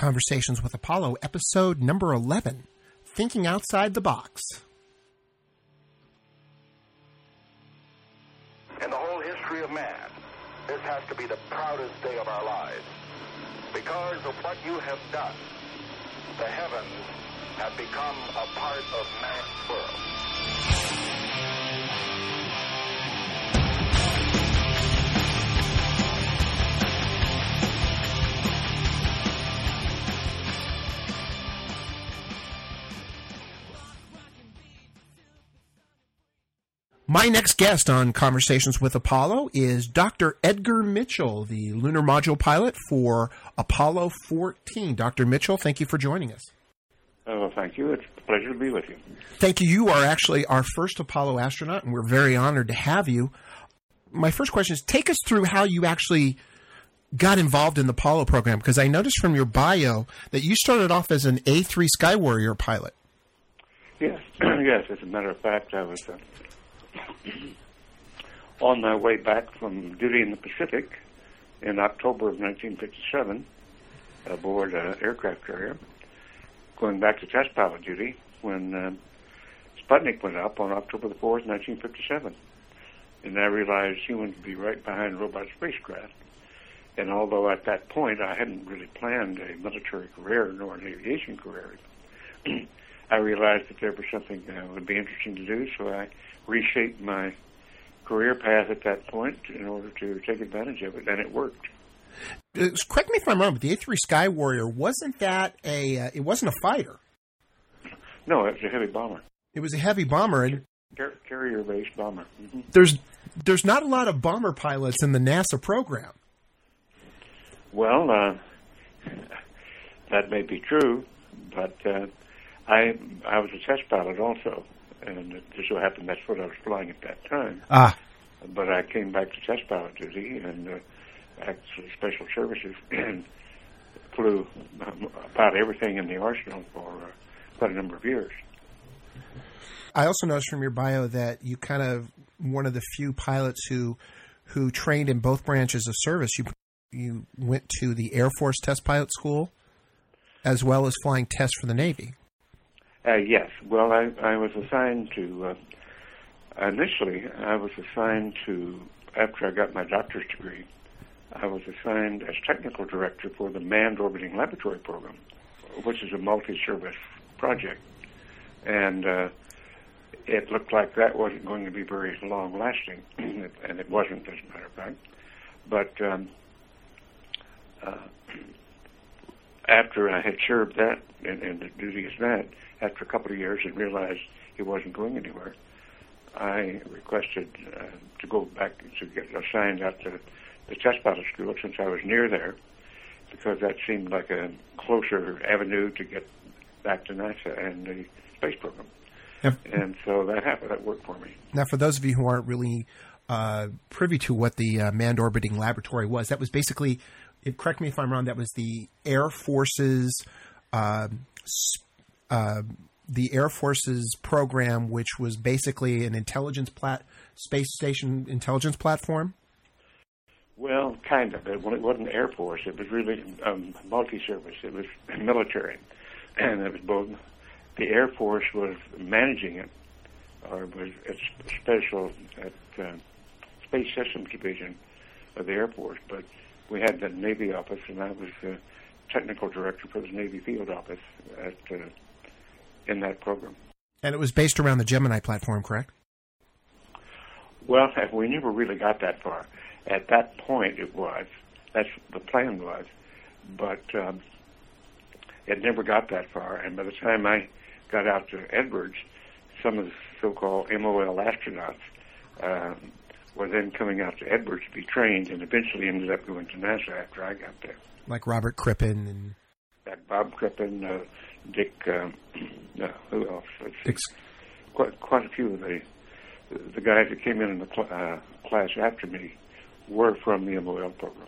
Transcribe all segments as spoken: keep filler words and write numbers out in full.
Conversations with Apollo, episode number eleven, Thinking Outside the Box. In the whole history of man, this has to be the proudest day of our lives. Because of what you have done, the heavens have become a part of man's world. My next guest on Conversations with Apollo is Doctor Edgar Mitchell, the lunar module pilot for Apollo fourteen. Doctor Mitchell, thank you for joining us. Oh, well, thank you. It's a pleasure to be with you. Thank you. You are actually our first Apollo astronaut, and we're very honored to have you. My first question is, take us through how you actually got involved in the Apollo program, because I noticed from your bio that you started off as an A three Sky Warrior pilot. Yes, yes. As a matter of fact, I was uh, on my way back from duty in the Pacific in October of nineteen fifty-seven aboard an aircraft carrier, going back to test pilot duty when uh, Sputnik went up on October the fourth, nineteen fifty-seven. And I realized humans would be right behind robot spacecraft. And although at that point I hadn't really planned a military career nor an aviation career, I realized that there was something that would be interesting to do, so I reshaped my career path at that point in order to take advantage of it, and it worked. Uh, correct me if I'm wrong, but the A three Sky Warrior, wasn't that a, uh, it wasn't a fighter? No, it was a heavy bomber. It was a heavy bomber. And Car- carrier-based bomber. Mm-hmm. There's, there's not a lot of bomber pilots in the NASA program. Well, uh, that may be true, but uh, I I was a test pilot also, and it just so happened that's what I was flying at that time. Ah. But I came back to test pilot duty and uh, actually special services and flew about everything in the arsenal for uh, quite a number of years. I also noticed from your bio that you kind of one of the few pilots who who trained in both branches of service. You you went to the Air Force Test Pilot School as well as flying tests for the Navy. Uh, yes. Well, I, I was assigned to, uh, initially, I was assigned to, after I got my doctor's degree, I was assigned as technical director for the Manned Orbiting Laboratory Program, which is a multi-service project. And uh, it looked like that wasn't going to be very long-lasting, and it wasn't, as a matter of fact. But um, uh, after I had served that, and, and the duty as that, after a couple of years and realized it wasn't going anywhere, I requested uh, to go back to get assigned out to the test pilot school since I was near there, because that seemed like a closer avenue to get back to NASA and the space program. Now, and so that happened. That worked for me. Now, for those of you who aren't really uh, privy to what the uh, Manned Orbiting Laboratory was, that was basically, it, correct me if I'm wrong, that was the Air Force's uh, uh, the Air Force's program, which was basically an intelligence plat space station intelligence platform. Well, kind of. It wasn't Air Force. It was really um, multi-service. It was military, and it was both. The Air Force was managing it, or was it's special at uh, Space Systems Division of the Air Force. But we had the Navy office, and I was the technical director for the Navy Field Office at uh, in that program. And it was based around the Gemini platform, correct? Well, we never really got that far. At that point, it was. That's the plan was. But um, it never got that far. And by the time I got out to Edwards, some of the so-called M O L astronauts um, were then coming out to Edwards to be trained and eventually ended up going to NASA after I got there. Like Robert Crippen and... Like Bob Crippen, uh, Dick, um, uh, who else? Dick's... Quite, quite a few of the the guys that came in in the cl- uh, class after me were from the M O L program.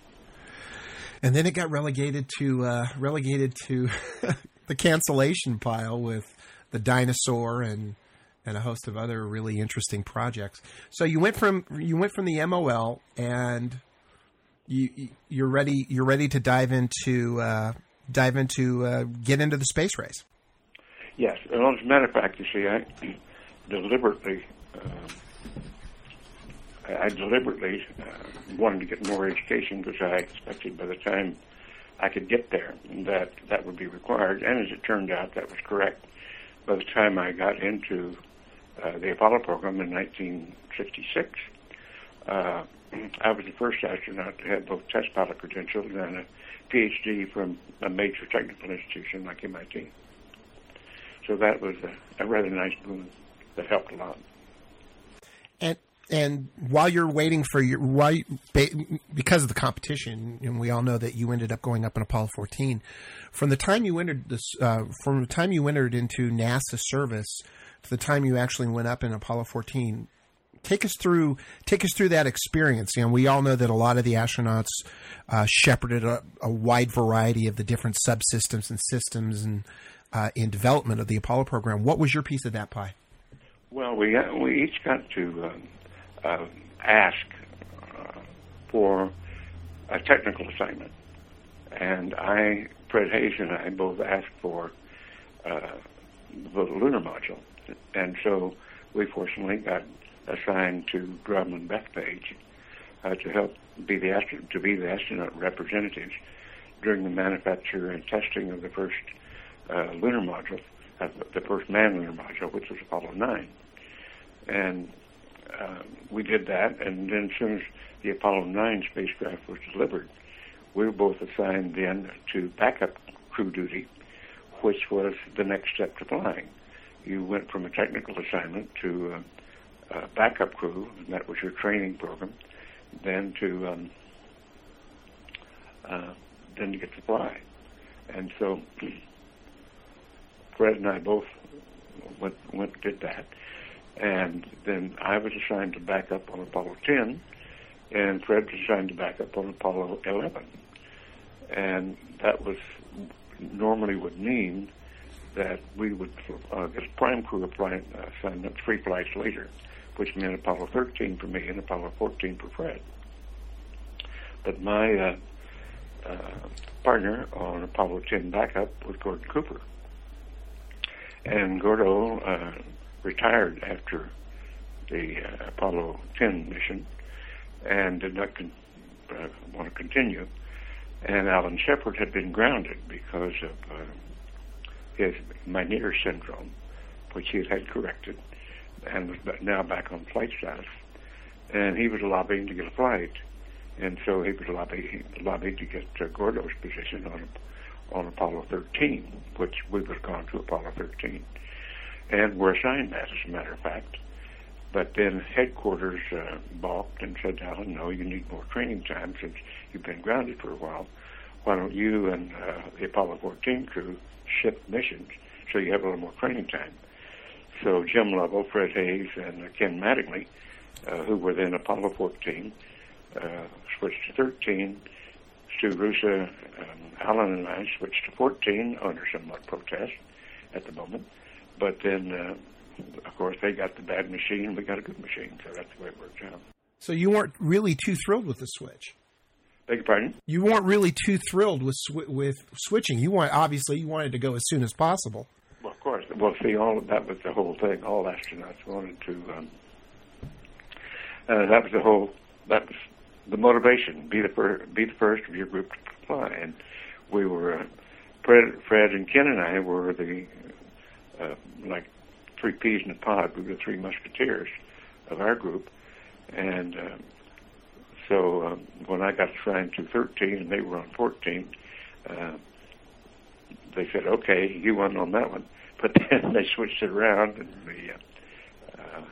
And then it got relegated to uh, relegated to the cancellation pile with the Dinosaur and and a host of other really interesting projects. So you went from you went from the M O L, and you you're ready you're ready to dive into uh, dive into uh, get into the space race. Yes. Well, as a matter of fact, you see, I deliberately, uh, I deliberately uh, wanted to get more education because I expected by the time I could get there that that would be required. And as it turned out, that was correct. By the time I got into uh, the Apollo program in nineteen sixty-six, uh, I was the first astronaut to have both test pilot credentials and a P H D from a major technical institution like M I T. So that was a, a rather nice boon that helped a lot. And and while you're waiting for your, while you, because of the competition, and we all know that you ended up going up in Apollo fourteen. From the time you entered this, uh, from the time you entered into NASA service to the time you actually went up in Apollo fourteen, take us through take us through that experience. You know, we all know that a lot of the astronauts uh, shepherded a, a wide variety of the different subsystems and systems and uh, in development of the Apollo program. What was your piece of that pie? Well, we uh, we each got to um, uh, ask uh, for a technical assignment, and I, Fred Hayes, and I both asked for uh, the lunar module, and so we fortunately got assigned to Drummond and Bethpage uh, to help be the astro- to be the astronaut representatives during the manufacture and testing of the first uh, lunar module, uh, the first manned lunar module, which was Apollo nine. And uh, we did that, and then as soon as the Apollo nine spacecraft was delivered, we were both assigned then to backup crew duty, which was the next step to flying. You went from a technical assignment to uh, uh, backup crew, and that was your training program, then to um, uh, then to get to fly. And so Fred and I both went, went did that. And then I was assigned to back up on Apollo ten, and Fred was assigned to back up on Apollo eleven. And that was normally would mean that we would uh, get a prime crew apply, uh, assignment three flights later, which meant Apollo thirteen for me and Apollo fourteen for Fred. But my uh, uh, partner on Apollo ten backup was Gordon Cooper. And Gordo uh, retired after the uh, Apollo ten mission and did not con- uh, want to continue. And Alan Shepard had been grounded because of uh, his Meniere's syndrome, which he had had corrected, and was now back on flight status. And he was lobbying to get a flight, and so he was lobbying, lobbied to get uh, Gordo's position on on Apollo thirteen, which we would have gone to Apollo thirteen. And were assigned that, as a matter of fact. But then headquarters uh, balked and said, Alan, no, you need more training time since you've been grounded for a while. Why don't you and uh, the Apollo fourteen crew shift missions so you have a little more training time? So Jim Lovell, Fred Hayes, and uh, Ken Mattingly, uh, who were then Apollo fourteen, uh, switched to thirteen. Stu Rusa, um, Alan and I switched to fourteen under somewhat protest at the moment. But then, uh, of course, they got the bad machine, we got a good machine, so that's the way it worked out. So you weren't really too thrilled with the switch? Beg your pardon? You weren't really too thrilled with sw- with switching. You want obviously you wanted to go as soon as possible. Well, of course. Well, see, all that was the whole thing. All astronauts wanted to. Um, uh, that was the whole. That was the motivation. Be the fir- be the first of your group to fly, and we were. Uh, Fred, Fred and Ken and I were the uh, like three peas in a pod. We were the three musketeers of our group, and. Uh, So um, when I got assigned to thirteen and they were on fourteen, uh, they said, "Okay, you won on that one." But then they switched it around, and the uh, uh,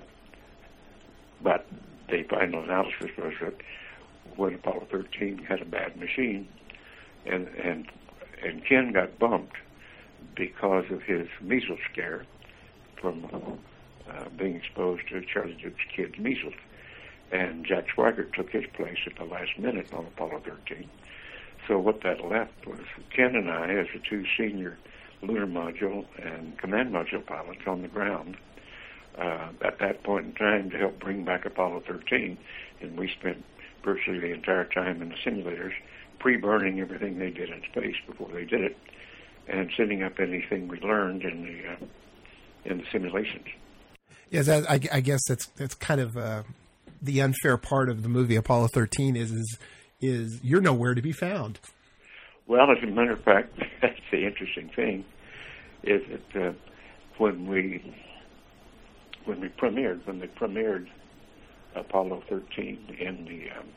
but the final analysis was that when Apollo thirteen had a bad machine, and and and Ken got bumped because of his measles scare from uh, being exposed to Charlie Duke's kid's measles. And Jack Swigert took his place at the last minute on Apollo thirteen. So what that left was Ken and I, as the two senior lunar module and command module pilots on the ground, uh, at that point in time to help bring back Apollo thirteen. And we spent virtually the entire time in the simulators pre-burning everything they did in space before they did it, and setting up anything we learned in the uh, in the simulations. Yes, I, I guess that's that's kind of uh, the unfair part of the movie Apollo thirteen is is is you're nowhere to be found. Well, as a matter of fact, that's the interesting thing, is that uh, when we when we premiered when they premiered Apollo thirteen in the um,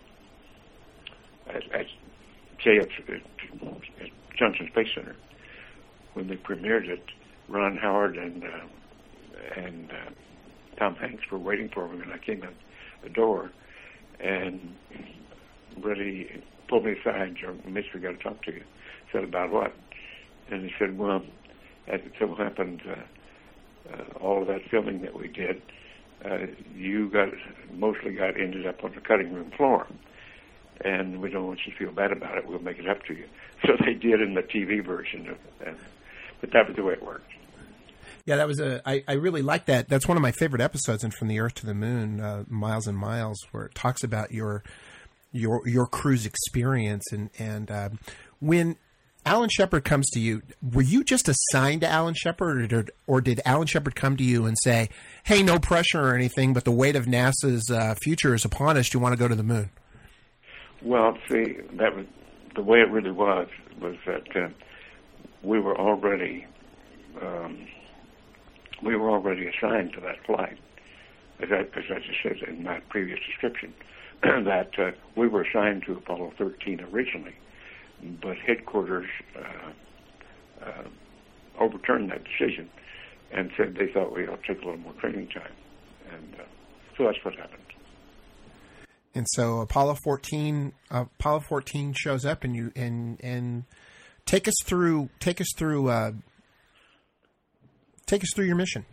at, at J F at Johnson Space Center, when they premiered it, Ron Howard and uh, and uh, Tom Hanks were waiting for me, and I came in the door, and really pulled me aside. Joe, Mister, got to talk to you. Said, about what? And he said, well, as it so happened, uh, uh, all of that filming that we did, uh, you got mostly got ended up on the cutting room floor, and we don't want you to feel bad about it. We'll make it up to you. So they did in the T V version of that, but that was the way it worked. Yeah, that was a. I, I really like that. That's one of my favorite episodes in From the Earth to the Moon, uh, Miles and Miles, where it talks about your your your crew's experience. And and uh, when Alan Shepard comes to you, were you just assigned to Alan Shepard, or did, or did Alan Shepard come to you and say, "Hey, no pressure or anything, but the weight of NASA's uh, future is upon us. Do you want to go to the moon?" Well, see, that was the way it really was. Was that uh, we were already. Um, We were already assigned to that flight, as I, as I just said in my previous description, that uh, we were assigned to Apollo thirteen originally, but headquarters uh, uh, overturned that decision and said they thought we ought to take a little more training time, and uh, so that's what happened. And so Apollo fourteen, uh, Apollo fourteen shows up, and you and and take us through take us through. Uh, Take us through your mission.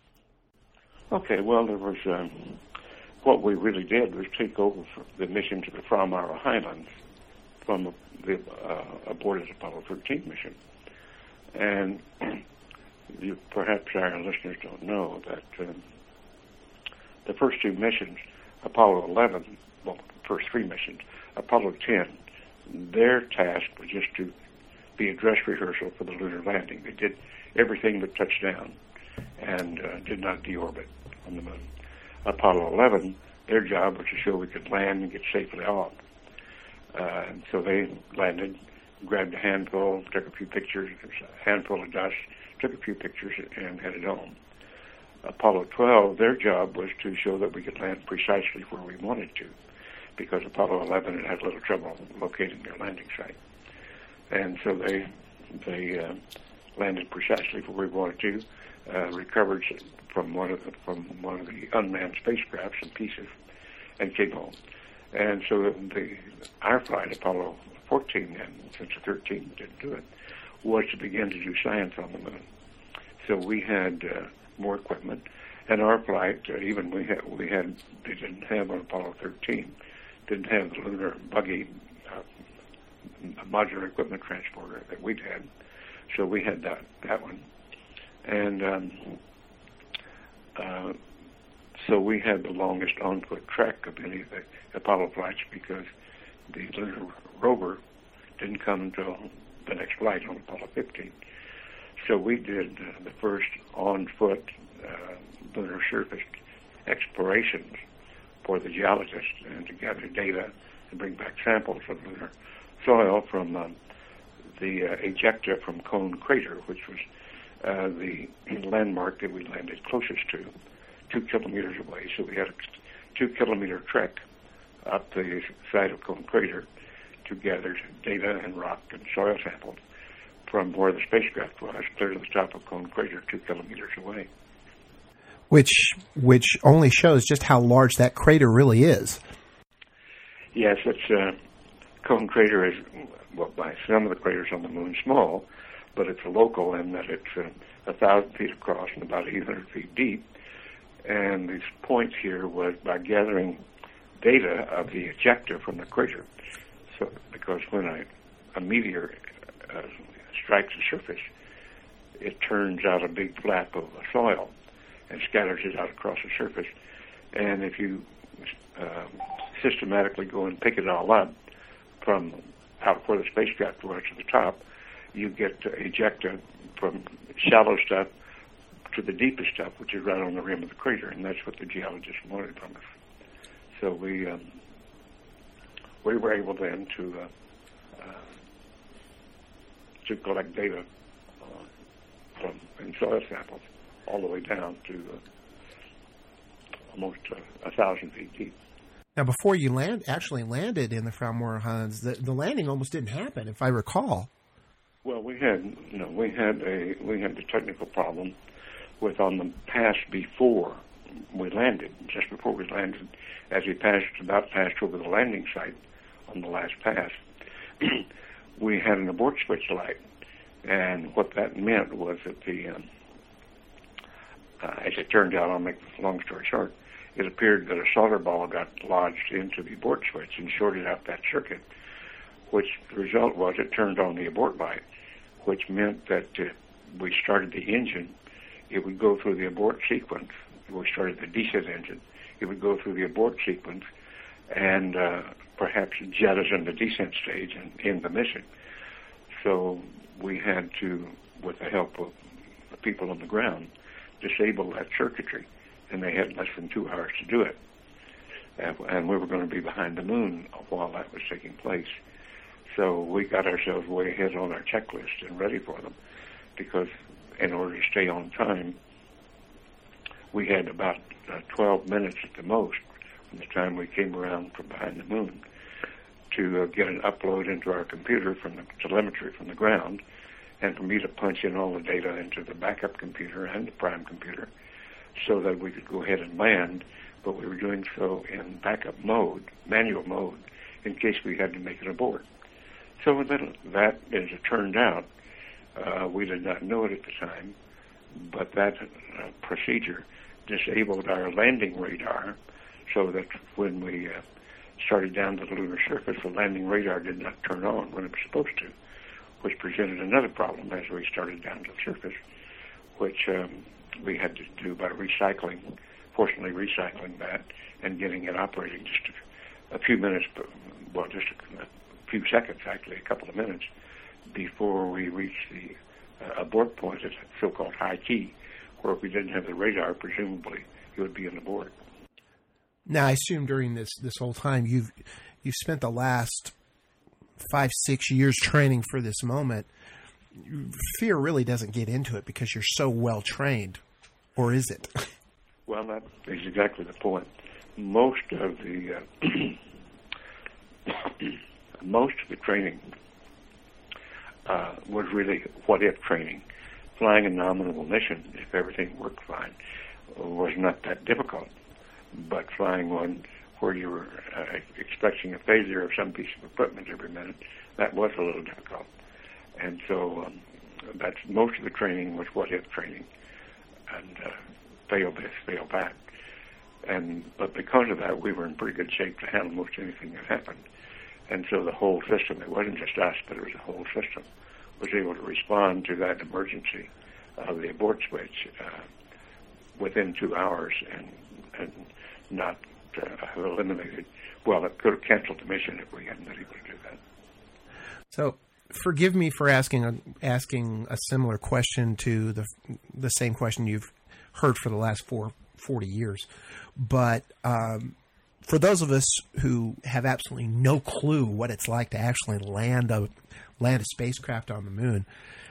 Okay, well, there was um, what we really did was take over the mission to the Framara Highlands from the uh, aborted Apollo thirteen mission. And you, perhaps our listeners don't know that um, the first two missions, Apollo eleven, well, first three missions, Apollo ten, their task was just to be a dress rehearsal for the lunar landing. They did everything but touch down, and uh, did not deorbit on the moon. Apollo eleven, their job was to show we could land and get safely off. Uh, and so they landed, grabbed a handful, took a few pictures, a handful of dust, took a few pictures, and headed home. Apollo twelve, their job was to show that we could land precisely where we wanted to, because Apollo eleven had had a little trouble locating their landing site. And so they they uh, landed precisely where we wanted to, uh, recovered from one of the, from one of the unmanned spacecrafts in pieces, and came home. And so the our flight, Apollo fourteen, then, since the thirteen didn't do it, was to begin to do science on the moon. So we had uh, more equipment, and our flight, uh, even we had we had they didn't have on Apollo thirteen, didn't have the lunar buggy. Uh, modular equipment transporter that we'd had, so we had that that one, and um, uh, so we had the longest on-foot trek of any of the Apollo flights because the lunar rover didn't come until the next flight on Apollo fifteen. So we did uh, the first on-foot uh, lunar surface explorations for the geologists and to gather data and bring back samples of lunar soil from um, the uh, ejecta from Cone Crater, which was uh, the landmark that we landed closest to, two kilometers away. So we had a two-kilometer trek up the side of Cone Crater to gather data and rock and soil samples from where the spacecraft was, clear to the top of Cone Crater, two kilometers away. Which which only shows just how large that crater really is. Yes, it's uh, Cone Crater is, well, by some of the craters on the moon, small, but it's local in that it's uh, a thousand feet across and about eight hundred feet deep. And this point here was by gathering data of the ejecta from the crater. So, because when a, a meteor uh, strikes the surface, it turns out a big flap of soil and scatters it out across the surface. And if you uh, systematically go and pick it all up from out where the spacecraft was to the top, you get to eject a, from shallow stuff to the deepest stuff, which is right on the rim of the crater, and that's what the geologists wanted from us. So we um, we were able then to uh, uh, to collect data uh, from in soil samples all the way down to uh, almost uh, a thousand feet deep. Now, before you land, actually landed in the Frauenmauer Hans, the, the landing almost didn't happen, if I recall. Well, we had, you know, we had a we had the technical problem with on the pass before we landed, just before we landed, as we passed about passed over the landing site on the last pass, we had an abort switch light, and what that meant was that the, um, uh, as it turned out, I'll make this long story short, it appeared that a solder ball got lodged into the abort switch and shorted out that circuit, which the result was it turned on the abort light, which meant that uh, we started the engine, it would go through the abort sequence. We started the descent engine. It would go through the abort sequence and uh, perhaps jettison the descent stage and end the mission. So we had to, with the help of the people on the ground, disable that circuitry, and they had less than two hours to do it. And, and we were going to be behind the moon while that was taking place. So we got ourselves way ahead on our checklist and ready for them, because in order to stay on time, we had about uh, twelve minutes at the most from the time we came around from behind the moon to uh, get an upload into our computer from the telemetry from the ground, and for me to punch in all the data into the backup computer and the prime computer so that we could go ahead and land, but we were doing so in backup mode, manual mode, in case we had to make an abort. So that, that as it turned out, uh, we did not know it at the time, but that uh, procedure disabled our landing radar so that when we uh, started down to the lunar surface, the landing radar did not turn on when it was supposed to, which presented another problem as we started down to the surface, which um, we had to do by recycling, fortunately recycling that and getting it operating just a, a few minutes, well, just a, a few seconds, actually, a couple of minutes, before we reached the uh, abort point at so-called high key, where if we didn't have the radar, presumably it would be an abort. Now, I assume during this, this whole time you've you've spent the last five, six years training for this moment. Fear really doesn't get into it because you're so well trained, or is it? Well, that is exactly the point. Most of the uh, most of the training uh, was really what-if training. Flying a nominal mission, if everything worked fine, was not that difficult. But flying one where you were uh, expecting a failure of some piece of equipment every minute, that was a little difficult. And so um, that's most of the training was what-if training, and uh, fail this, fail that. And but because of that, we were in pretty good shape to handle most anything that happened. And so the whole system, it wasn't just us, but it was the whole system, was able to respond to that emergency of the abort switch uh, within two hours and and not uh, have eliminated, well, it could have canceled the mission if we hadn't been able to do that. So forgive me for asking a, asking a similar question to the the same question you've heard for the last four, forty years. But um, for those of us who have absolutely no clue what it's like to actually land a land a spacecraft on the moon,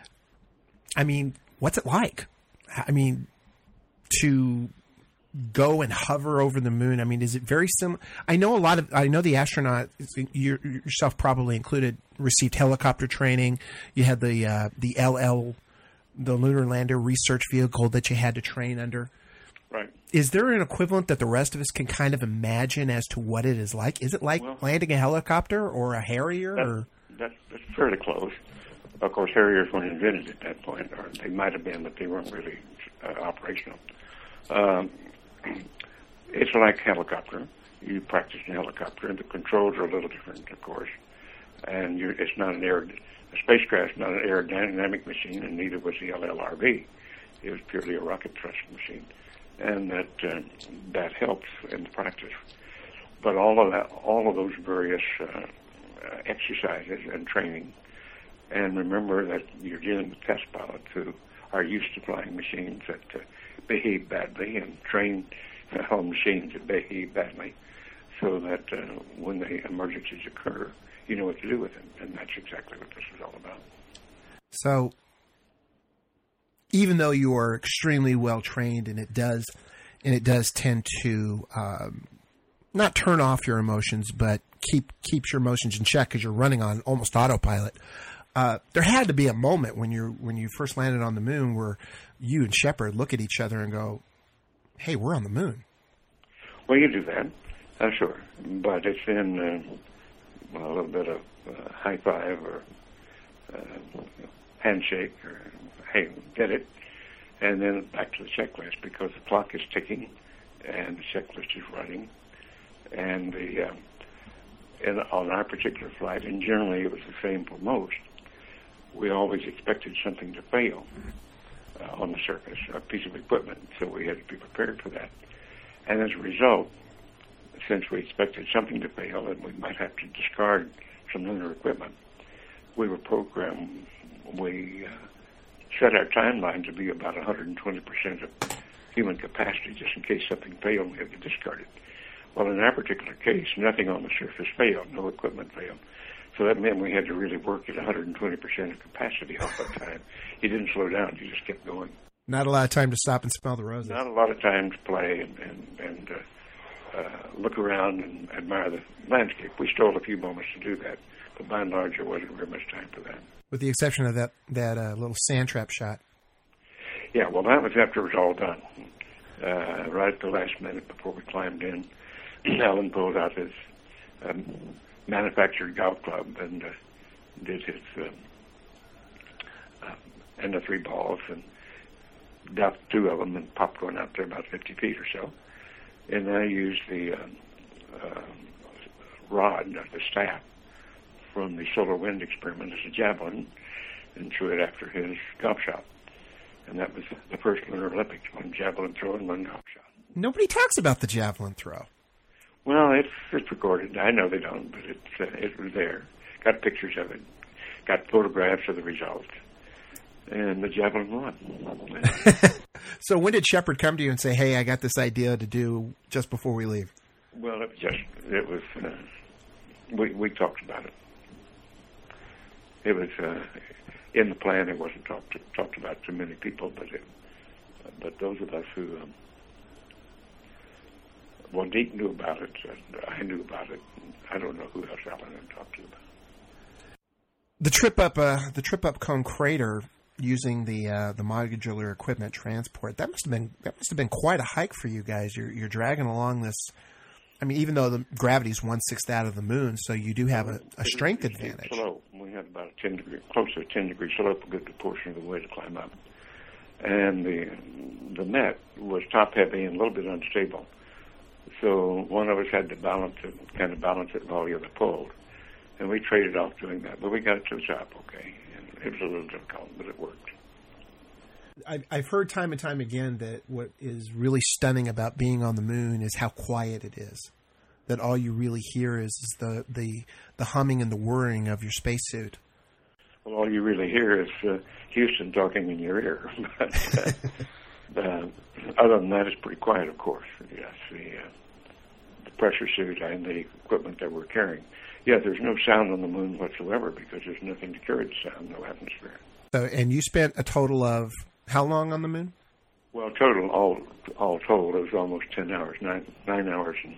I mean, what's it like? I mean, to go and hover over the moon. I mean, is it very similar? I know a lot of, I know the astronauts, you, yourself probably included, received helicopter training. You had the, uh, the L L, the Lunar Lander Research Vehicle that you had to train under. Right. Is there an equivalent that the rest of us can kind of imagine as to what it is like? Is it like well, landing a helicopter or a Harrier? That, or that's, that's fairly close. Of course, Harriers weren't invented at that point, or they might have been, but they weren't really uh, operational. Um, it's like helicopter. You practice in helicopter, and the controls are a little different, of course. And you're, it's not an air, a spacecraft's not an aerodynamic machine, and neither was the L L R V. It was purely a rocket thrust machine, and that uh, that helps in the practice. But all of that, all of those various uh, uh, exercises and training. And remember that you're dealing with test pilots who are used to flying machines that uh, behave badly and train on machines that behave badly, so that uh, when the emergencies occur, you know what to do with them. And that's exactly what this is all about. So, even though you are extremely well trained, and it does, and it does tend to um, not turn off your emotions, but keep keeps your emotions in check because you're running on almost autopilot. Uh, there had to be a moment when you when you first landed on the moon where you and Shepard look at each other and go, "Hey, we're on the moon." Well, you do that, uh, sure, but it's in uh, well, a little bit of uh, high five or uh, handshake or hey, get it, and then back to the checklist because the clock is ticking and the checklist is running, and the uh, and on our particular flight, and generally it was the same for most. We always expected something to fail uh, on the surface, a piece of equipment, so we had to be prepared for that. And as a result, since we expected something to fail and we might have to discard some lunar equipment, we were programmed, we uh, set our timeline to be about one hundred twenty percent of human capacity, just in case something failed, we had to discard it. Well, in our particular case, nothing on the surface failed, no equipment failed. So that meant we had to really work at one hundred twenty percent of capacity all the time. You didn't slow down, you just kept going. Not a lot of time to stop and smell the roses. Not a lot of time to play and, and, and uh, uh, look around and admire the landscape. We stole a few moments to do that, but by and large, there wasn't very much time for that. With the exception of that, that uh, little sand trap shot. Yeah, well, that was after it was all done. Uh, right at the last minute before we climbed in, Alan pulled out his um, manufactured golf club and uh, did his uh, uh, and the three balls and duffed two of them and popped one out there about fifty feet or so. And I used the uh, uh, rod, the staff, from the solar wind experiment as a javelin and threw it after his golf shot. And that was the first Lunar Olympics, one javelin throw and one golf shot. Nobody talks about the javelin throw. Well, it's it's recorded. I know they don't, but it's uh, it was there. Got pictures of it. Got photographs of the result. And the javelin won. So when did Shepard come to you and say, "Hey, I got this idea to do just before we leave"? Well, it was just it was. Uh, we we talked about it. It was uh, in the plan. It wasn't talked to, talked about to many people, but it, but those of us who. Um, Well, Deke knew about it. And I knew about it. I don't know who else Alan had talked to about it. The trip up, uh, the trip up Cone Crater using the uh, the modular equipment transport. That must have been that must have been quite a hike for you guys. You're you're dragging along this. I mean, even though the gravity's one sixth out of the moon, so you do have a, a strength advantage. Slope. We had about a ten degree, close to a ten degree slope, a good portion of the way to climb up, and the the net was top heavy and a little bit unstable. So one of us had to balance it, kind of balance it while the other pulled. And we traded off doing that. But we got it to the top okay. And it was a little difficult, but it worked. I've heard time and time again that what is really stunning about being on the moon is how quiet it is. That all you really hear is, is the, the, the humming and the whirring of your spacesuit. Well, all you really hear is uh, Houston talking in your ear. but, uh, uh, other than that, it's pretty quiet, of course. Yes, the, uh, the pressure suit and the equipment that we're carrying. Yeah, there's no sound on the moon whatsoever because there's nothing to carry the sound, no atmosphere. So, and you spent a total of how long on the moon? Well, total, all all told, it was almost ten hours, nine nine hours, and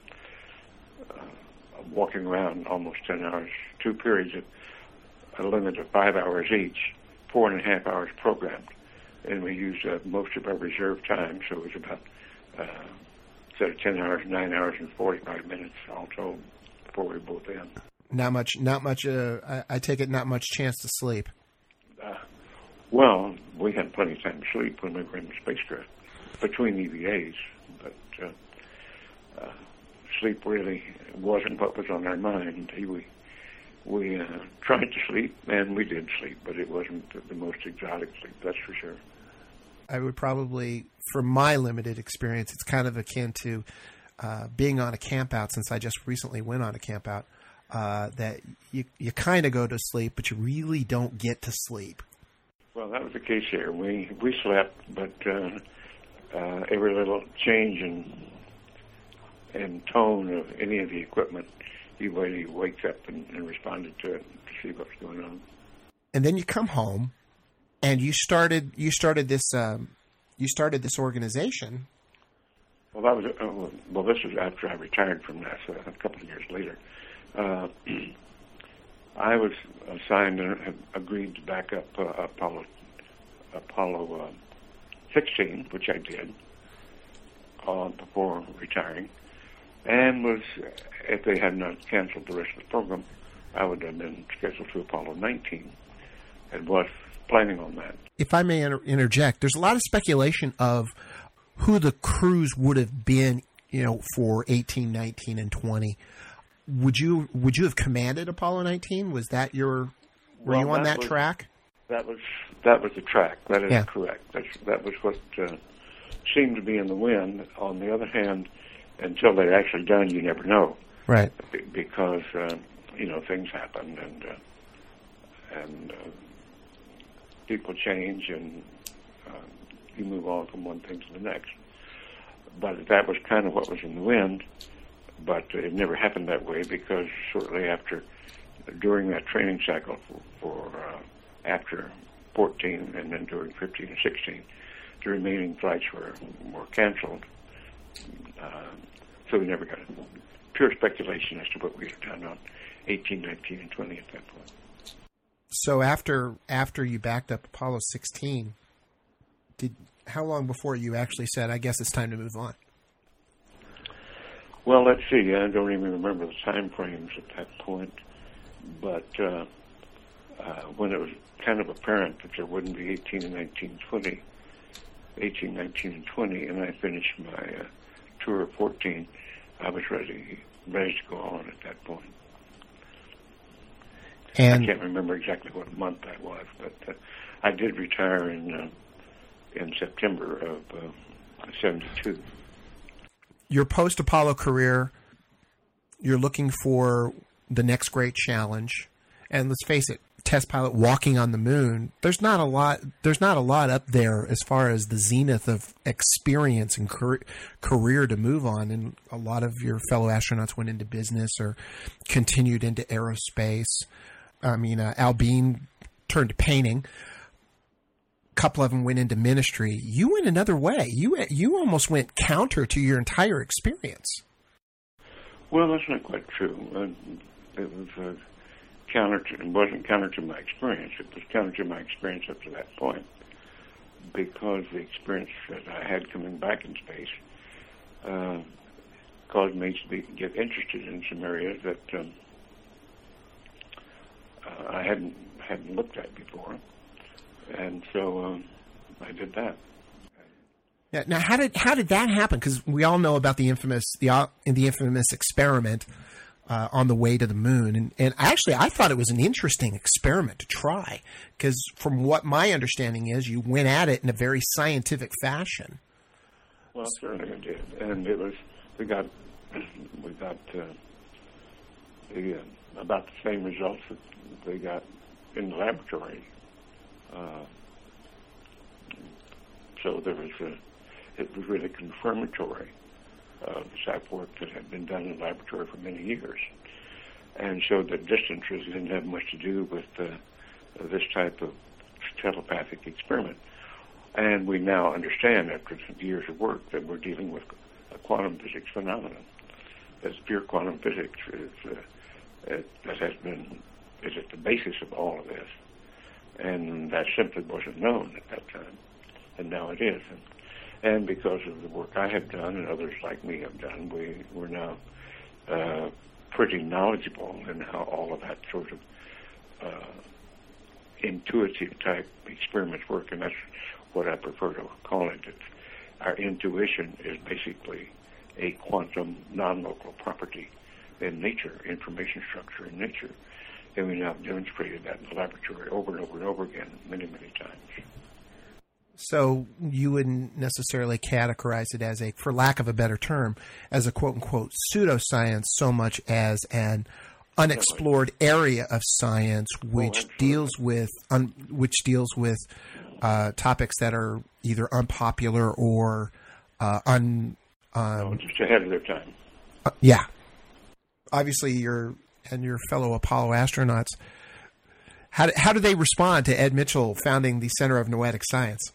uh, walking around almost ten hours. Two periods at a limit of five hours each, four and a half hours programmed, and we used uh, most of our reserve time, so it was about uh, instead of ten hours, nine hours and forty-five minutes all told before we were both in. Not much. Not much. Uh, I, I take it not much chance to sleep. Uh, well, we had plenty of time to sleep when we were in the spacecraft between E V As, but uh, uh, sleep really wasn't what was on our mind. We we uh, tried to sleep, and we did sleep, but it wasn't the most exotic sleep, that's for sure. I would probably, from my limited experience, it's kind of akin to uh, being on a camp out, since I just recently went on a camp out. uh, that you you kind of go to sleep, but you really don't get to sleep. Well, that was the case here. We we slept, but uh, uh, every little change in in tone of any of the equipment, he he wakes up and, and responded to it to see what's going on. And then you come home, and you started you started this um, you started this organization. Well, that was uh, well. This was after I retired from NASA a couple of years later. Uh, I was assigned and have agreed to back up uh, Apollo Apollo uh, sixteen, which I did uh, before retiring, and was, if they had not canceled the rest of the program, I would have been scheduled to Apollo nineteen, and was planning on that. If I may inter- interject, there's a lot of speculation of who the crews would have been, you know, for eighteen, nineteen, and twenty. Would you would you have commanded Apollo nineteen? Was that your were well, you on that, that was, track? That was that was the track. That is yeah. correct. That's, that was what uh, seemed to be in the wind. On the other hand, until they're actually done, you never know. Right. B- because uh, you know things happen and uh, and uh, people change and uh, you move on from one thing to the next. But that was kind of what was in the wind. But it never happened that way because shortly after, during that training cycle for, for uh, after fourteen and then during fifteen and sixteen, the remaining flights were were canceled. Uh, so we never got it. Pure speculation as to what we had done on eighteen, nineteen, and twenty at that point. So after after you backed up Apollo sixteen, did how long before you actually said, I guess it's time to move on? Well, let's see. I don't even remember the time frames at that point. But uh, uh, when it was kind of apparent that there wouldn't be eighteen and nineteen, twenty, eighteen, nineteen, and twenty, and I finished my uh, tour of fourteen, I was ready, ready to go on at that point. And I can't remember exactly what month that was, but uh, I did retire in uh, in September of uh, seventy-two. Your post-Apollo career, you're looking for the next great challenge, and let's face it, test pilot walking on the moon. There's not a lot. There's not a lot up there as far as the zenith of experience and career, career to move on. And a lot of your fellow astronauts went into business or continued into aerospace. I mean, uh, Al Bean turned to painting. A couple of them went into ministry. You went another way. You you almost went counter to your entire experience. Well, that's not quite true. Uh, it was uh, counter to, it wasn't counter to my experience. It was counter to my experience up to that point, because the experience that I had coming back in space uh, caused me to be, get interested in some areas that um, uh, I hadn't hadn't looked at before. And so um, I did that. Yeah. Now, how did how did that happen? Because we all know about the infamous the uh, the infamous experiment uh, on the way to the moon, and and actually, I thought it was an interesting experiment to try. Because from what my understanding is, you went at it in a very scientific fashion. Well, certainly I did, and it was we got we got uh, the, uh, about the same results that they got in the laboratory. Uh, so there was a, it was really confirmatory of the type of work that had been done in the laboratory for many years, and showed that distances didn't have much to do with uh, this type of telepathic experiment. And we now understand, after years of work, that we're dealing with a quantum physics phenomenon. As pure quantum physics is, uh, it, that has been is at the basis of all of this. And that simply wasn't known at that time, and now it is. And, and because of the work I have done and others like me have done, we, we're now uh, pretty knowledgeable in how all of that sort of uh, intuitive type experiments work, and that's what I prefer to call it. It's, our intuition is basically a quantum non-local property in nature, information structure in nature. And we now have demonstrated that in the laboratory over and over and over again, many, many times. So you wouldn't necessarily categorize it as a, for lack of a better term, as a quote-unquote pseudoscience so much as an unexplored area of science, which oh, deals with un, which deals with uh, topics that are either unpopular or uh, un. Um, no, just ahead of their time. Uh, yeah, obviously, your and your fellow Apollo astronauts. How do, how do they respond to Ed Mitchell founding the Center of Noetic Science?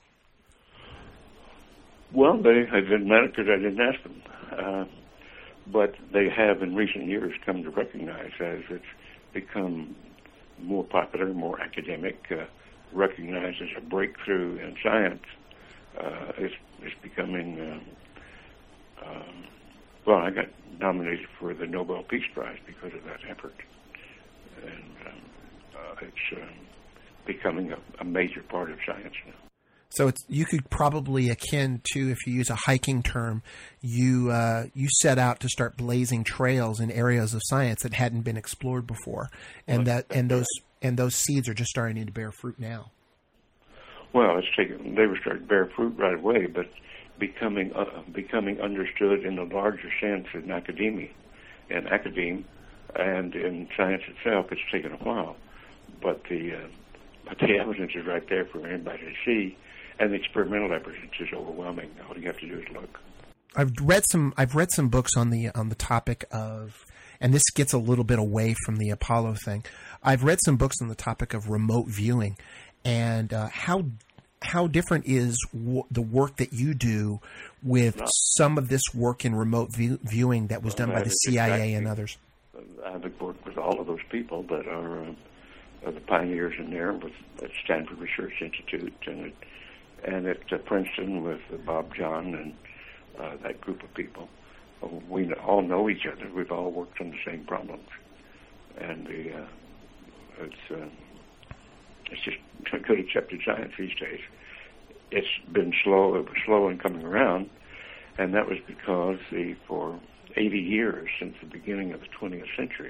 Well, they I didn't matter because I didn't ask them. Uh, but they have in recent years come to recognize, as it's become more popular, more academic, uh, recognized as a breakthrough in science, uh, it's, it's becoming, uh, um, well, I got nominated for the Nobel Peace Prize because of that effort. And um, uh, it's um, becoming a, a major part of science now. So it's, you could probably akin to, if you use a hiking term, you uh, you set out to start blazing trails in areas of science that hadn't been explored before, and well, that and those and those seeds are just starting to bear fruit now. Well, it's taken, they were starting to bear fruit right away, but becoming uh, becoming understood in a larger sense in academia, in academe, and in science itself, it's taken a while, but the uh, but the evidence is right there for anybody to see. And the experimental evidence is overwhelming. All you have to do is look. I've read some. I've read some books on the on the topic of, and this gets a little bit away from the Apollo thing. I've read some books on the topic of remote viewing, and uh, how how different is w- the work that you do with Not, some of this work in remote view- viewing that was done by the C I A exactly, and others. I've worked with all of those people that are, uh, are the pioneers in there, with at Stanford Research Institute and at And at uh, Princeton with uh, Bob John and uh, that group of people. Uh, we all know each other. We've all worked on the same problems. And the, uh, it's, uh, it's just good accepted science these days. It's been slow. It was slow in coming around, and that was because the, for eighty years, since the beginning of the twentieth century,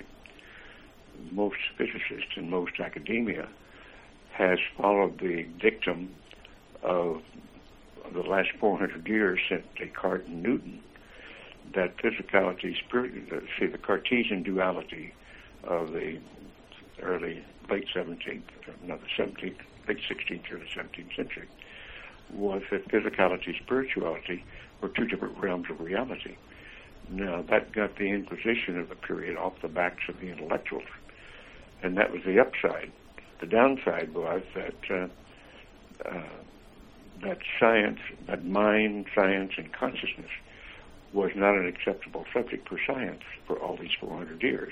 most physicists and most academia has followed the dictum of the last four hundred years since Descartes and Newton, that physicality, spirit, see the Cartesian duality of the early, late seventeenth, not the seventeenth, late sixteenth or the seventeenth century, was that physicality, spirituality were two different realms of reality. Now, that got the Inquisition of the period off the backs of the intellectuals, and that was the upside. The downside was that uh, uh, that science, that mind, science, and consciousness was not an acceptable subject for science for all these four hundred years.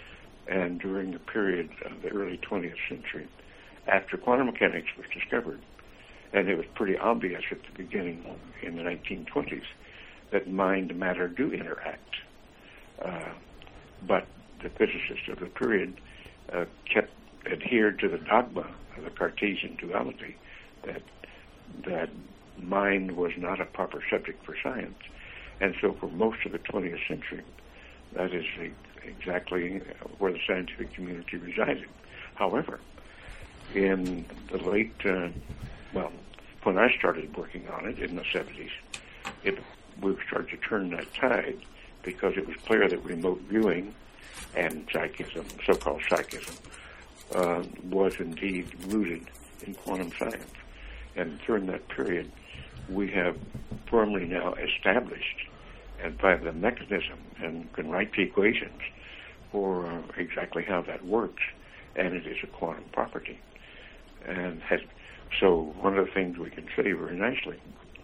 And during the period of the early twentieth century, after quantum mechanics was discovered, and it was pretty obvious at the beginning in the nineteen twenties that mind and matter do interact. Uh, but the physicists of the period uh, kept adhered to the dogma of the Cartesian duality, that that mind was not a proper subject for science. And so for most of the twentieth century, that is exactly where the scientific community resided. However, in the late, uh, well, when I started working on it in the seventies, it, we started to turn that tide because it was clear that remote viewing and psychism, so-called psychism, uh, was indeed rooted in quantum science. And during that period, we have firmly now established and by the mechanism and can write the equations for uh, exactly how that works, and it is a quantum property. And has, so one of the things we can say very nicely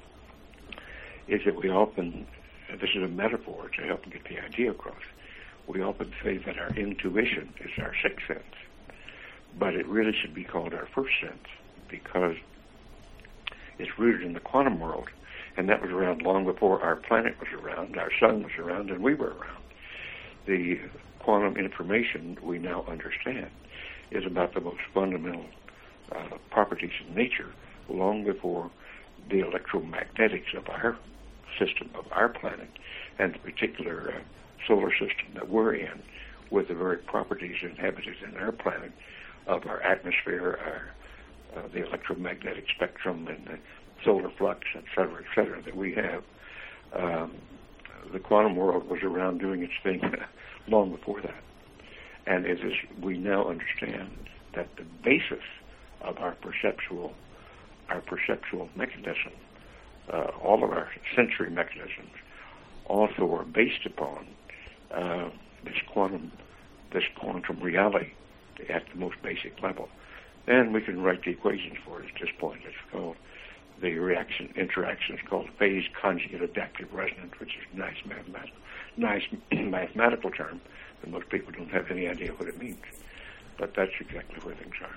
is that we often, this is a metaphor to help get the idea across, we often say that our intuition is our sixth sense, but it really should be called our first sense, because it's rooted in the quantum world, and that was around long before our planet was around, our sun was around, and we were around. The quantum information we now understand is about the most fundamental uh, properties of nature, long before the electromagnetics of our system, of our planet, and the particular uh, solar system that we're in, with the very properties inhabited in our planet of our atmosphere, our Uh, the electromagnetic spectrum and the solar flux, et cetera, et cetera, that we have. Um, the quantum world was around doing its thing long before that. And it is, we now understand that the basis of our perceptual, our perceptual mechanism, uh, all of our sensory mechanisms, also are based upon uh, this quantum, this quantum reality at the most basic level. And we can write the equations for it at this point. It's called the reaction interaction is called phase conjugate adaptive resonance, which is a nice mathematical, nice mathematical term, but most people don't have any idea what it means. But that's exactly where things are.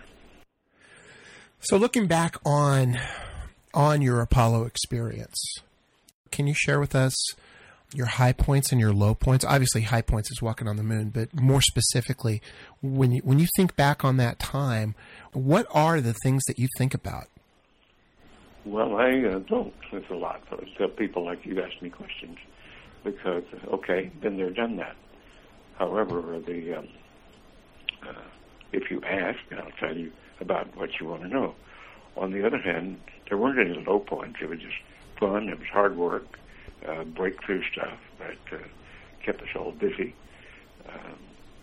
So, looking back on on your Apollo experience, can you share with us your high points and your low points? Obviously, high points is walking on the moon, but more specifically, when you when you think back on that time, what are the things that you think about? Well, I uh, don't. There's a lot. So people like you ask me questions because, okay, been there, done that. However, the um, uh, if you ask, I'll tell you about what you want to know. On the other hand, there weren't any low points. It was just fun. It was hard work, uh, breakthrough stuff that uh, kept us all busy. Um,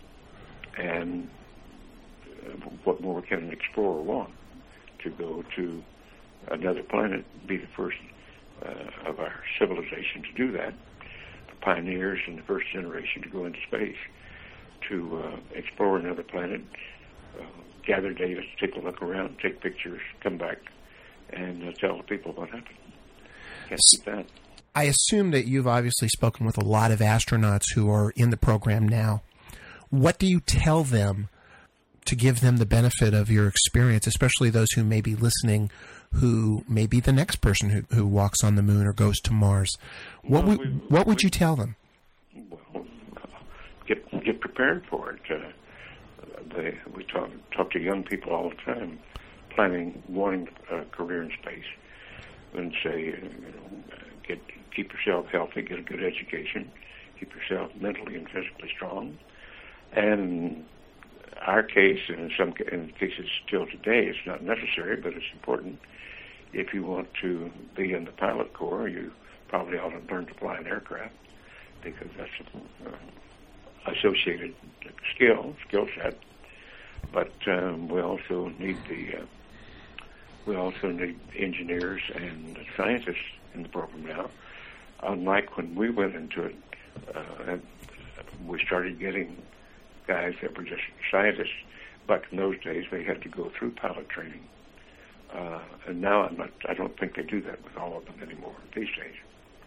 and uh, what more can an explorer want? To go to another planet, be the first uh, of our civilization to do that, the pioneers and the first generation to go into space, to uh, explore another planet, uh, gather data, take a look around, take pictures, come back, and uh, tell the people what happened. Can't beat that. I assume that you've obviously spoken with a lot of astronauts who are in the program now. What do you tell them to give them the benefit of your experience, especially those who may be listening, who may be the next person who, who walks on the moon or goes to Mars? What well, would we, what would we, you tell them? Well, get get prepared for it. Uh, they, we talk talk to young people all the time, planning, wanting a career in space, and say, you know, get keep yourself healthy, get a good education, keep yourself mentally and physically strong, and our case, and in some in cases still today, it's not necessary, but it's important. If you want to be in the pilot corps, you probably ought to learn to fly an aircraft because that's an uh, associated skill, skill set. But um, we also need the uh, we also need engineers and scientists in the program now. Unlike when we went into it, uh, we started getting guys that were just scientists. Back in those days, they had to go through pilot training. Uh, and now I'm not, I don't think they do that with all of them anymore these days.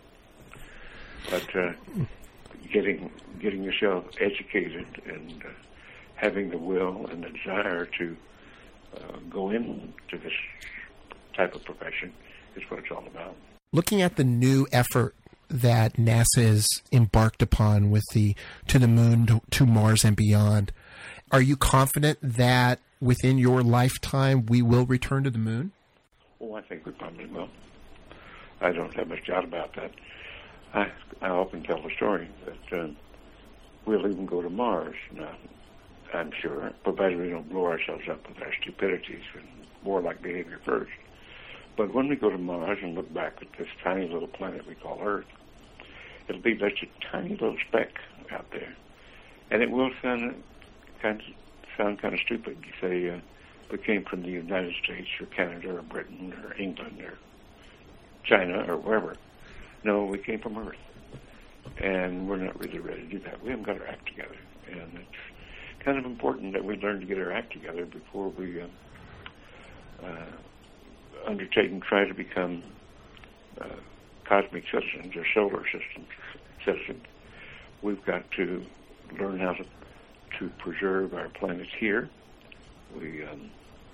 But uh, getting getting yourself educated and uh, having the will and the desire to uh, go into this type of profession is what it's all about. Looking at the new effort that NASA has embarked upon with the To the Moon, to, to Mars and beyond, are you confident that within your lifetime we will return to the moon? Oh, I think we probably will. I don't have much doubt about that. I, I often tell the story that uh, we'll even go to Mars now, I'm sure, provided we don't blow ourselves up with our stupidities and warlike behavior first. But when we go to Mars and look back at this tiny little planet we call Earth, it'll be just a tiny little speck out there. And it will sound kind of, sound kind of stupid to say uh, we came from the United States or Canada or Britain or England or China or wherever. No, we came from Earth. And we're not really ready to do that. We haven't got our act together. And it's kind of important that we learn to get our act together before we uh, uh, undertake and try to become uh, cosmic citizens or solar system citizens. We've got to learn how to to preserve our planet here. We um,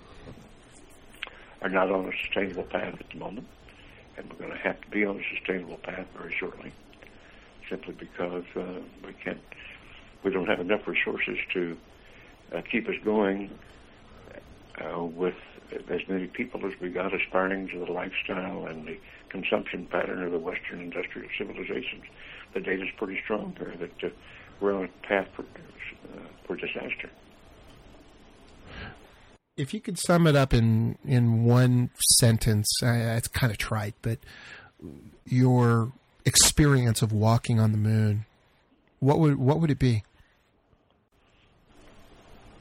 are not on a sustainable path at the moment, and we're going to have to be on a sustainable path very shortly, simply because uh, we can't, we don't have enough resources to uh, keep us going uh, with as many people as we got aspiring to the lifestyle and the consumption pattern of the Western industrial civilizations. The data's pretty strong there that uh, we're on a path for, uh, for disaster. If you could sum it up in, in one sentence, uh, it's kind of trite, but your experience of walking on the moon, what would what would it be?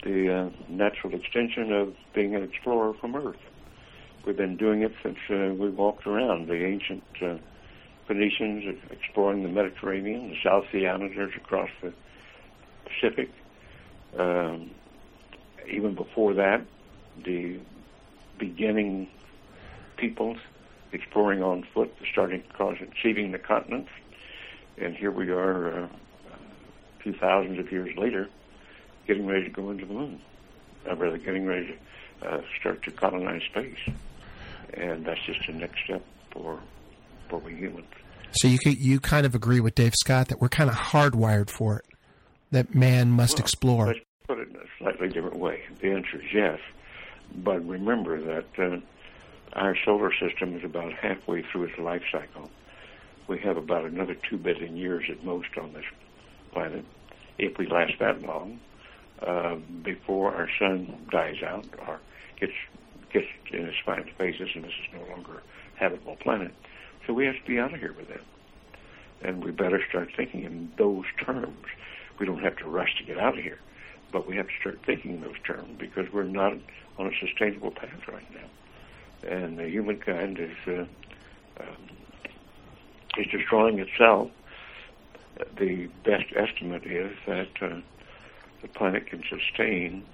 the uh, natural extension of being an explorer from Earth. We've been doing it since uh, we walked around. The ancient uh, Phoenicians exploring the Mediterranean, the South Sea Islanders across the Pacific. Um, even before that, the beginning peoples exploring on foot, starting achieving the continents. And here we are uh, a few thousands of years later, getting ready to go into the moon. Uh, rather, getting ready to uh, start to colonize space. And that's just the next step for for we humans. So you could, you kind of agree with Dave Scott that we're kind of hardwired for it, that man must well, explore. Let's put it in a slightly different way. The answer is yes. But remember that uh, our solar system is about halfway through its life cycle. We have about another two billion years at most on this planet, if we last that long, uh, before our sun dies out or gets gets in its final phases and this is no longer a habitable planet. So we have to be out of here with that. And we better start thinking in those terms. We don't have to rush to get out of here, but we have to start thinking in those terms because we're not on a sustainable path right now. And uh, humankind is uh, um, is destroying itself. The best estimate is that uh, the planet can sustain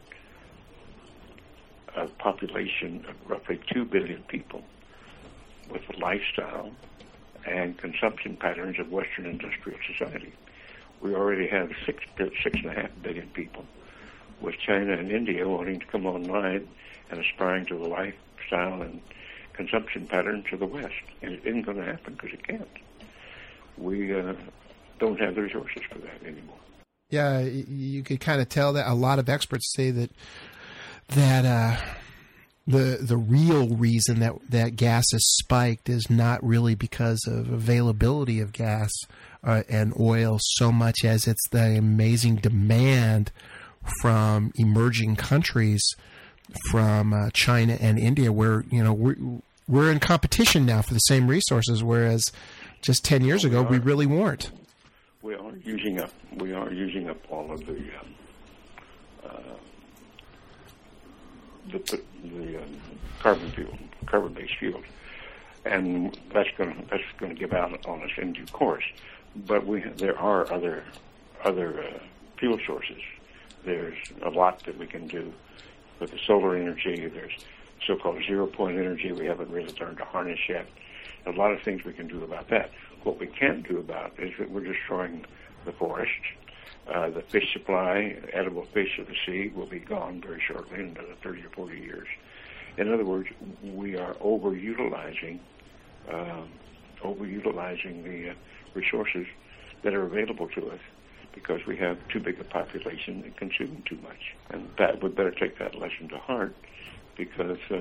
a population of roughly two billion people with the lifestyle and consumption patterns of Western industrial society. We already have six, six and a half billion people, with China and India wanting to come online and aspiring to the lifestyle and consumption patterns of the West. And it isn't going to happen because it can't. We uh, don't have the resources for that anymore. Yeah, you could kind of tell that a lot of experts say that that uh, the the real reason that, that gas has spiked is not really because of availability of gas uh, and oil so much as it's the amazing demand from emerging countries, from uh, China and India, where you know we're we're in competition now for the same resources, whereas just ten years ago we really weren't. We are using up. We are using up all of the um, uh, the, the um, carbon fuel, carbon-based fuel, and that's going to that's going to give out on us in due course. But we there are other other uh, fuel sources. There's a lot that we can do with the solar energy. There's so-called zero-point energy we haven't really learned to harness yet. A lot of things we can do about that. What we can't do about is that we're destroying the forests. Uh, the fish supply, edible fish of the sea, will be gone very shortly, in another thirty or forty years. In other words, we are overutilizing, uh, overutilizing the uh, resources that are available to us because we have too big a population and consuming too much. And that we better take that lesson to heart because uh,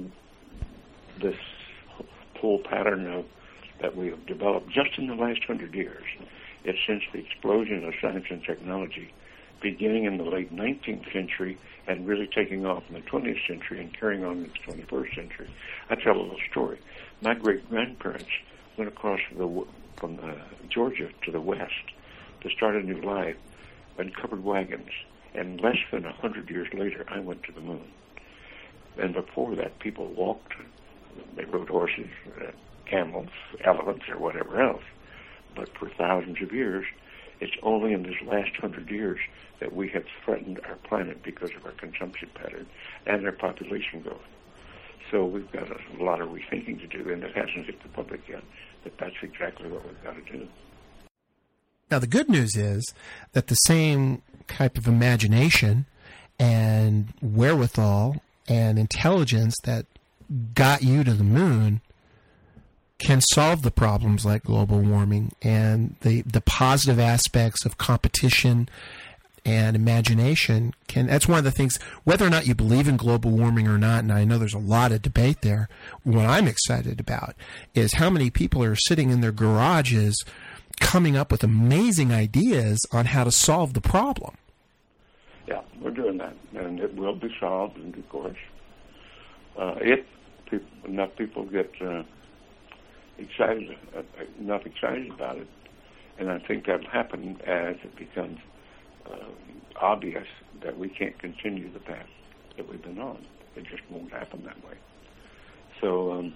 this whole pattern of that we have developed just in the last hundred years. It's since the explosion of science and technology, beginning in the late nineteenth century and really taking off in the twentieth century and carrying on in the twenty-first century. I tell a little story. My great-grandparents went across the, from uh, Georgia to the west to start a new life in covered wagons. And less than a hundred years later, I went to the moon. And before that, people walked. They rode horses, uh, camels, elephants, or whatever else. But for thousands of years, it's only in this last hundred years that we have threatened our planet because of our consumption pattern and our population growth. So we've got a lot of rethinking to do, and it hasn't hit the public yet, but that's exactly what we've got to do. Now, the good news is that the same type of imagination and wherewithal and intelligence that got you to the moon can solve the problems like global warming and the, the positive aspects of competition and imagination. Can that's one of the things, whether or not you believe in global warming or not, and I know there's a lot of debate there, what I'm excited about is how many people are sitting in their garages coming up with amazing ideas on how to solve the problem. Yeah, we're doing that, and it will be solved in due course. Uh, if people, enough people get uh, excited, uh, enough excited about it, and I think that'll happen as it becomes uh, obvious that we can't continue the path that we've been on. It just won't happen that way. So um,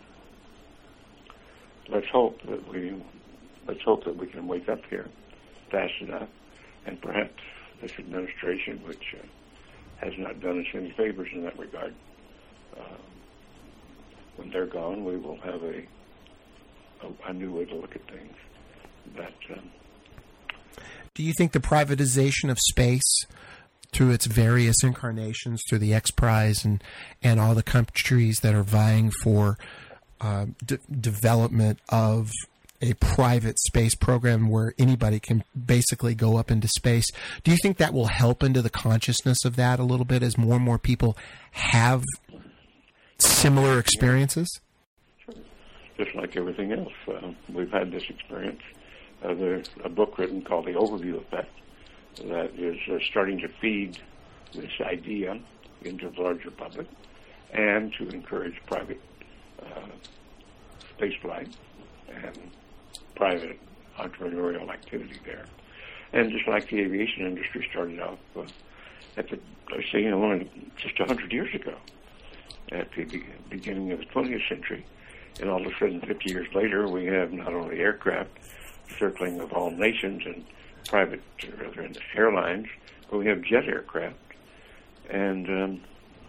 let's hope that we let's hope that we can wake up here fast enough, and perhaps this administration, which uh, has not done us any favors in that regard, uh, when they're gone, we will have a a, a new way to look at things. That. Um, Do you think the privatization of space through its various incarnations, through the X Prize and, and all the countries that are vying for uh, d- development of a private space program where anybody can basically go up into space, do you think that will help into the consciousness of that a little bit as more and more people have similar experiences? Just like everything else, uh, we've had this experience. Uh, there's a book written called The Overview Effect that is uh, starting to feed this idea into the larger public and to encourage private uh, spaceflight and private entrepreneurial activity there. And just like the aviation industry started off uh, at the, I say, you know, only just one hundred years ago, at the be- beginning of the twentieth century, and all of a sudden, fifty years later, we have not only aircraft circling of all nations and private, or rather, airlines, but we have jet aircraft and um,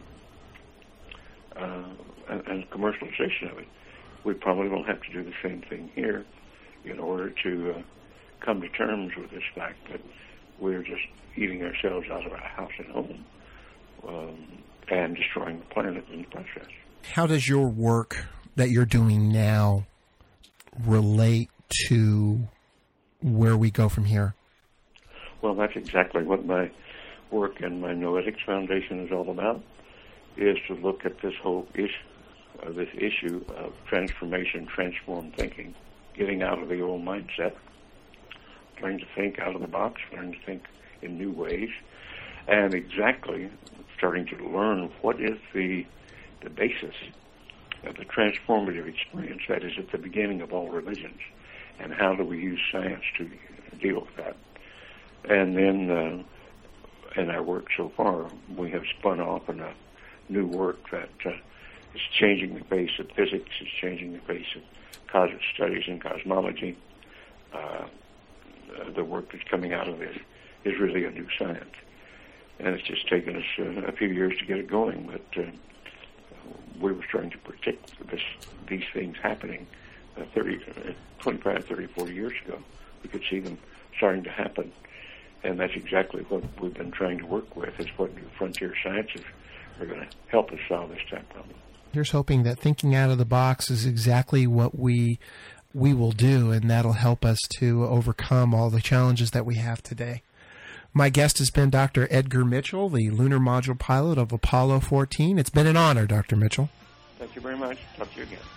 uh, and, and commercialization of it. We probably will have to do the same thing here in order to uh, come to terms with this fact that we're just eating ourselves out of our house and home um, and destroying the planet in the process. How does your work that you're doing now relate to where we go from here? Well, that's exactly what my work and my Noetics Foundation is all about, is to look at this whole issue, uh, this issue of transformation, transformed thinking, getting out of the old mindset, learning to think out of the box, learning to think in new ways, and exactly starting to learn what is the the basis of the transformative experience that is at the beginning of all religions, and how do we use science to deal with that. And then, uh, in our work so far, we have spun off in a new work that uh, is changing the face of physics, is changing the face of cosmic studies and cosmology. Uh, the work that's coming out of this is really a new science. And it's just taken us uh, a few years to get it going, but uh, we were starting to predict this, these things happening uh, thirty, twenty-five, thirty, forty years ago. We could see them starting to happen. And that's exactly what we've been trying to work with, is what new frontier sciences are going to help us solve this type of problem. Here's hoping that thinking out of the box is exactly what we we will do, and that'll help us to overcome all the challenges that we have today. My guest has been Doctor Edgar Mitchell, the lunar module pilot of Apollo fourteen. It's been an honor, Doctor Mitchell. Thank you very much. Talk to you again.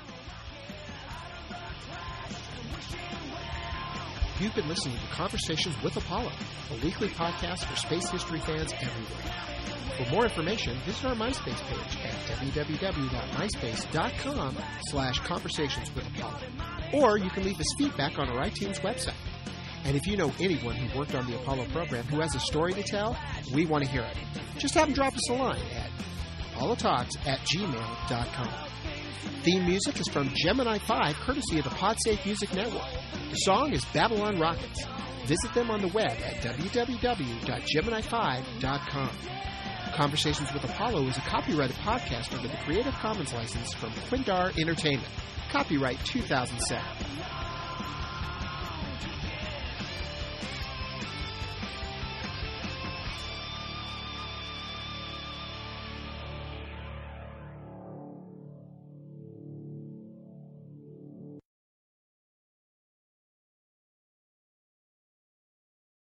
You've been listening to Conversations with Apollo, a weekly podcast for space history fans everywhere. For more information, visit our MySpace page at www.myspace.com slash conversations with Apollo. Or you can leave us feedback on our iTunes website. And if you know anyone who worked on the Apollo program who has a story to tell, we want to hear it. Just have them drop us a line at apollotalks at gmail dot com. Theme music is from Gemini five, courtesy of the PodSafe Music Network. The song is Babylon Rockets. Visit them on the web at w w w dot gemini five dot com. Conversations with Apollo is a copyrighted podcast under the Creative Commons license from Quindar Entertainment. Copyright two thousand seven.